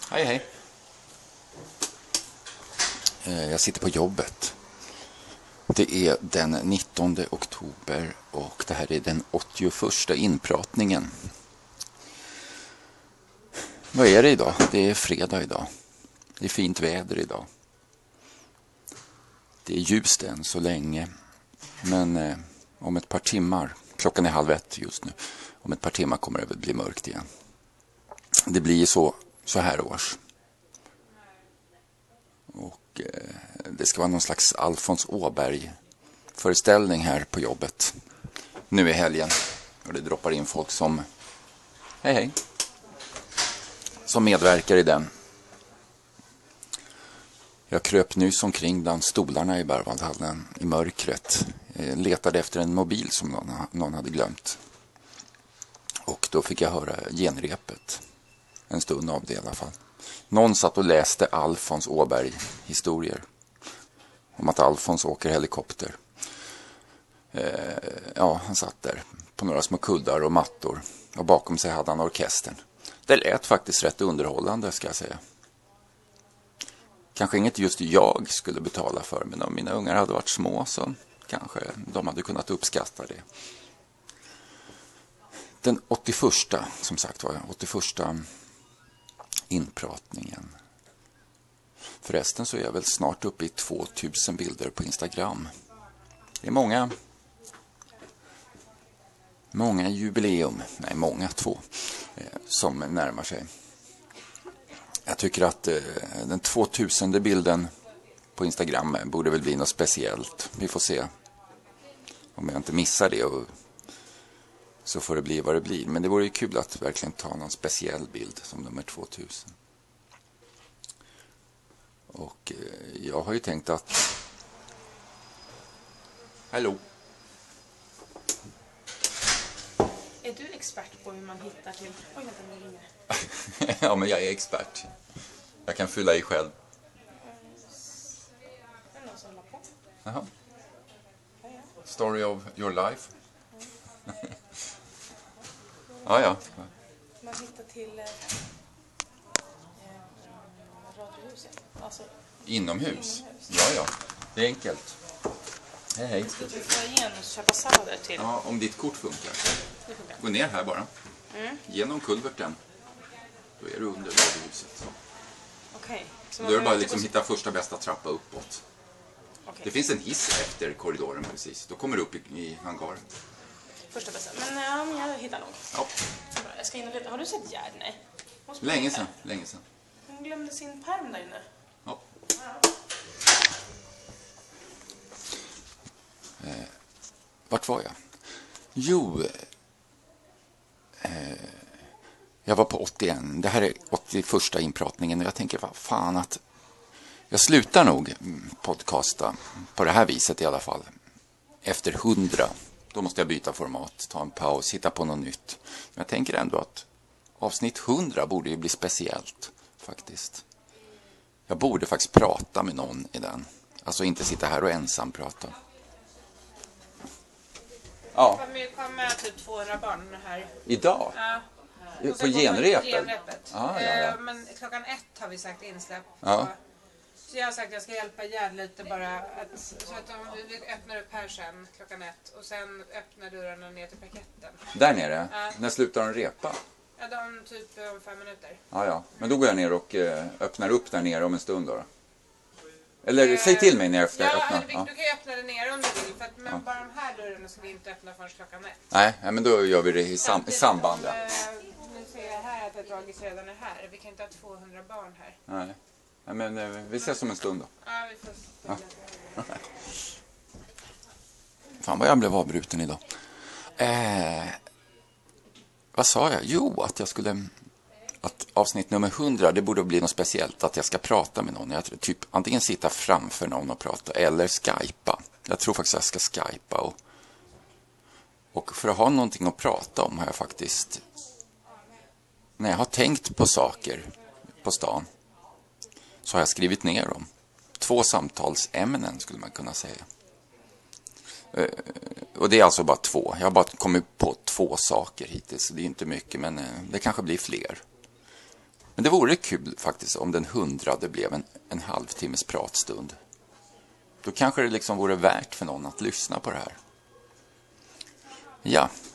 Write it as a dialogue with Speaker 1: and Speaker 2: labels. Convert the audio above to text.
Speaker 1: Hej, hej. Jag sitter på jobbet. Det är den 19 oktober och det här är den 81:a inpratningen. Vad är det idag? Det är fredag idag. Det är fint väder idag. Det är ljust än så länge. Men om ett par timmar, klockan är 12:30 just nu, om ett par timmar kommer det väl bli mörkt igen. Det blir så här års. Och det ska vara någon slags Alfons Åberg-föreställning här på jobbet. Nu i helgen. Och det droppar in folk som... Hej. Som medverkar i den. Jag kröp nyss omkring bland stolarna i Berwaldhallen i mörkret. Letade efter en mobil som någon hade glömt. Och då fick jag höra genrepet. En stund av det i alla fall. Någon satt och läste Alfons Åberg-historier. Om att Alfons åker helikopter. Han satt där på några små kuddar och mattor. Och bakom sig hade han orkestern. Det lät faktiskt rätt underhållande, ska jag säga. Kanske inget just jag skulle betala för, men om mina ungar hade varit små så kanske de hade kunnat uppskatta det. Den 81:a, som sagt var, 81:a inpratningen. Förresten så är jag väl snart uppe i 2000 bilder på Instagram. Det är många jubileum, två, som närmar sig. Jag tycker att den 2000:e bilden på Instagram borde väl bli något speciellt. Vi får se om jag inte missar det, och så får det bli vad det blir. Men det vore ju kul att verkligen ta någon speciell bild som nummer 2000. Och jag har ju tänkt att... Hallå?
Speaker 2: Är du expert på hur man hittar till... Oj, vänta, nu ringer.
Speaker 1: Ja, men jag är expert. Jag kan fylla i själv.
Speaker 2: Det är någon som la på.
Speaker 1: Jaha. Story of your life. Ja.
Speaker 2: Man hittar till radiohuset. Alltså,
Speaker 1: Inomhus? Ja. Det är enkelt. Hej.
Speaker 2: ska du få igen och köpa sallader till?
Speaker 1: Ja, om ditt kort funkar.
Speaker 2: Det funkar.
Speaker 1: Gå ner här bara. Genom kulverten. Då är du under radiohuset.
Speaker 2: Okej.
Speaker 1: Då är det bara liksom hitta första bästa trappa uppåt.
Speaker 2: Okej.
Speaker 1: Det finns en hiss efter korridoren precis. Då kommer du upp i hangaren.
Speaker 2: Första bästa. Men jag hittar nog.
Speaker 1: Ja.
Speaker 2: Jag ska in och leta. Har du sett Gerd? Nej.
Speaker 1: Länge sedan.
Speaker 2: Hon glömde sin pärm där inne.
Speaker 1: Ja. Vart var jag? Jo, jag var på 81. Det här är 81:a inpratningen och jag tänker, vad fan, att jag slutar nog podcasta på det här viset i alla fall. Efter 100, då måste jag byta format, ta en paus, hitta på något nytt. Men jag tänker ändå att avsnitt 100 borde ju bli speciellt, faktiskt. Jag borde faktiskt prata med någon i den. Alltså inte sitta här och ensam prata.
Speaker 2: Ja. Det kommer typ 200 barn här.
Speaker 1: Idag?
Speaker 2: Ja.
Speaker 1: På genrepet?
Speaker 2: Genrepet.
Speaker 1: Ja.
Speaker 2: Men klockan 1 har vi sagt insläpp.
Speaker 1: Ja.
Speaker 2: Så jag har sagt att jag ska hjälpa Gerd lite bara. Så att om vi öppnar upp här sen klockan 1. Och sen öppnar dörrarna ner till parketten.
Speaker 1: Där nere?
Speaker 2: Ja.
Speaker 1: När slutar de repa?
Speaker 2: Ja, de typ om 5 minuter.
Speaker 1: Ja. Men då går jag ner och öppnar upp där nere om en stund då. Eller säg till mig när jag öppnar.
Speaker 2: Du kan ju öppna det ner om du vill. För att, men bara de här dörrarna ska vi inte öppna förrän klockan 1.
Speaker 1: Nej, men då gör vi det i samband. Ja.
Speaker 2: Nu ser jag här att ett dagis redan är här. Vi kan inte ha 200 barn här.
Speaker 1: Nej, men vi ses om en stund då.
Speaker 2: Ja, vi får
Speaker 1: Fan vad jag blev avbruten idag. Vad sa jag? Jo, att jag skulle... Att avsnitt nummer 100, det borde bli något speciellt. Att jag ska prata med någon. Jag tror, typ antingen sitta framför någon och prata. Eller skypa. Jag tror faktiskt att jag ska skypa. Och för att ha någonting att prata om har jag faktiskt... När jag har tänkt på saker på stan. Så har jag skrivit ner dem. 2 samtalsämnen skulle man kunna säga. Och det är alltså bara 2. Jag har bara kommit på 2 saker hittills. Det är inte mycket, men det kanske blir fler. Men det vore kul faktiskt om den 100:e blev en halvtimmes pratstund. Då kanske det liksom vore värt för någon att lyssna på det här. Ja,